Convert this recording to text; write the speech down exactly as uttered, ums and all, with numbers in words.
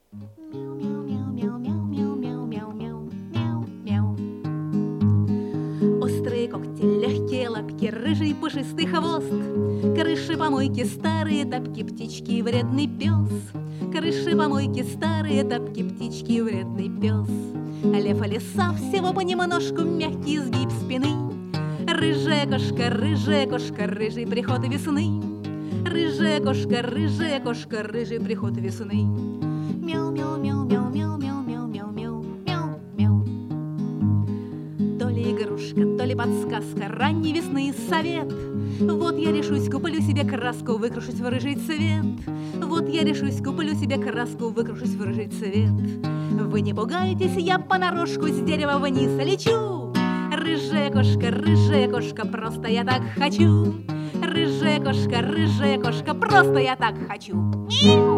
Мяу-мяу-мяу-мяу-мяу-мяу-мяу-мяу. Острые когти, легкие лапки, рыжий пушистый хвост, крыши помойки, старые тапки, птички, вредный пес. Крыши помойки, старые тапки, птички, вредный пес. Лев и лиса, всего понемножку, мягкий изгиб спины. Рыжая кошка, рыжая кошка, рыжий приход весны. Рыжая кошка, рыжая кошка, рыжий приход весны. Мяу-мяу-мяу-мяу-мяу-мяу-мяу-мяу. То ли игрушка, то ли подсказка, ранней весны совет. Вот я решусь, куплю себе краску, выкрашусь в рыжий цвет. Вот я решусь, куплю себе краску, выкрашусь в рыжий цвет. Вы не пугайтесь, я понарошку с дерева вниз лечу. Рыжая кошка, рыжая кошка, просто я так хочу. Рыжая кошка, рыжая кошка, просто я так хочу. Мяу!